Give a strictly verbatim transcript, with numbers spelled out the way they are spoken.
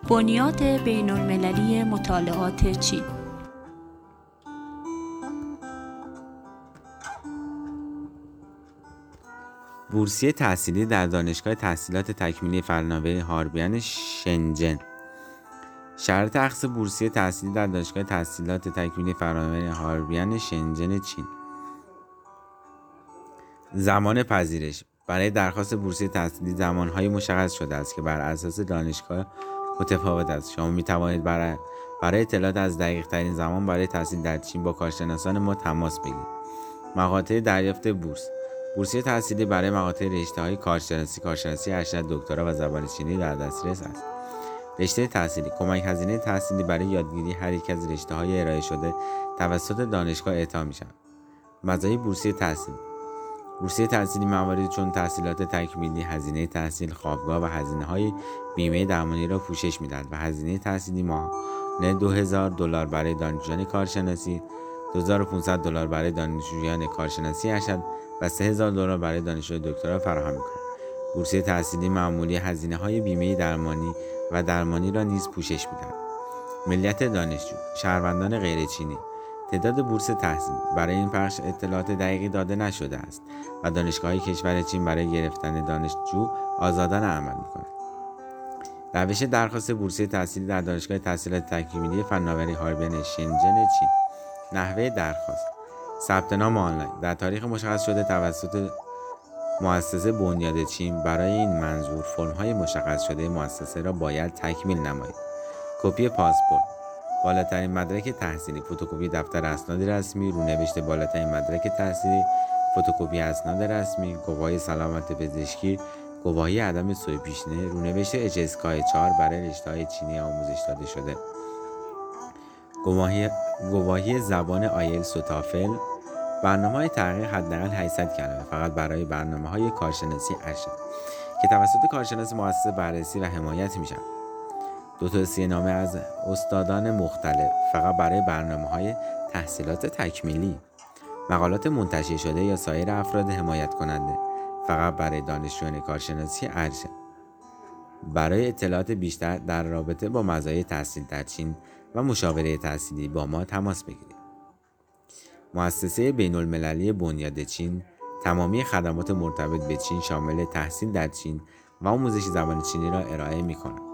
بنیاد بین المللی مطالعات چین. بورسیه تحصیلی در دانشگاه تحصیلات تکمیلی فناوری هاربین شنجن. شرط اخذ بورسیه تحصیلی در دانشگاه تحصیلات تکمیلی فناوری هاربین شنجن چین. زمان پذیرش برای درخواست بورسیه تحصیلی زمان‌های مشخص شده است که بر اساس دانشگاه متفاوت است. شما می توانید برای برای اطلاعات از دقیق ترین زمان برای تحصیل در چین با کارشناسان ما تماس بگیرید. مقاطع دریافت بورس. بورسیه تحصیلی برای مقاطع رشته‌های کارشناسی، کارشناسی ارشد، دکترا و زبان چینی در دسترس است. رشته تحصیلی: کمک هزینه تحصیلی برای یادگیری هر یک از رشته‌های ارائه شده توسط دانشگاه اعطا می‌شود. مزایای بورسیه تحصیلی: بورسیه تحصیلی مواردی چون تحصیلات تکمیلی، هزینه تحصیل، خوابگاه و هزینه‌های بیمه درمانی را پوشش می‌دهد و هزینه تحصیلی ماهانه دو هزار دلار برای دانشجویان کارشناسی، دو هزار و پانصد دلار برای دانشجویان کارشناسی ارشد و سه هزار دلار برای دانشجوی دکترا فراهم می‌کند. بورسیه تحصیلی معمولی هزینه‌های بیمه درمانی و درمانی را نیز پوشش می‌دهد. ملیت دانشجو: شهروندان غیر چینی. تعداد بورس تحصیل: برای این بخش اطلاعات دقیقی داده نشده است و دانشگاه‌های کشور چین برای گرفتن دانشجو آزادانه عمل می‌کنند. روش درخواست بورسیه تحصیلی در دانشگاه تحصیلات تکمیلی فناوری هاربین شنجن چین. نحوه درخواست: ثبت نام آنلاین در تاریخ مشخص شده توسط مؤسسه بنیاد چین. برای این منظور فرم‌های مشخص شده مؤسسه را باید تکمیل نمایید. کپی پاسپورت، بالاترین مدرک تحصیلی، فتوکپی دفتر اسناد رسمی، رونوشت بالاترین مدرک تحصیلی، فتوکپی اسناد رسمی، گواهی سلامت پزشکی، گواهی عدم سوء پیشینه، رونوشت اچ اس کی چهار برای رشته‌های چینی آموزش داده شده، گواهی گواهی زبان آیلتس و تافل، برنامه‌های تحقیق حداقل هشتصد کلمه فقط برای برنامه‌های کارشناسی ارشد که توسط کارشناس مؤسسه بررسی و حمایت می‌شود. دو توصیه‌نامه از استادان مختلف فقط برای برنامه‌های تحصیلات تکمیلی. مقالات منتشر شده یا سایر افراد حمایت کننده فقط برای دانشجویان کارشناسی ارشد. برای اطلاعات بیشتر در رابطه با مزایای تحصیل در چین و مشاوره تحصیلی با ما تماس بگیرید. مؤسسه بین المللی بنیاد چین تمامی خدمات مرتبط به چین شامل تحصیل در چین و آموزش زبان چینی را ارائه می‌کند.